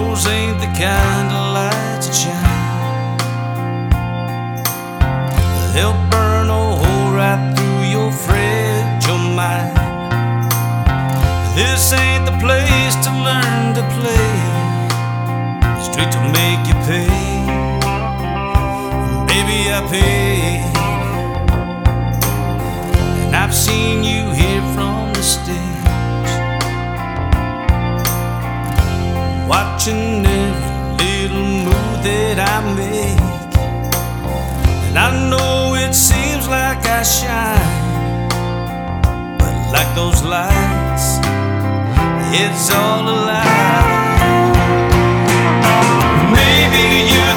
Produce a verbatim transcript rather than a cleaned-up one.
those ain't the kind of lights that shine. They'll burn a hole right through your fragile mind. This ain't the place to learn to play. It's straight to make you pay. Baby, I paid. And I've seen you here from the stage, watching every little move that I make. And I know it seems like I shine, but like those lights, it's all a lie.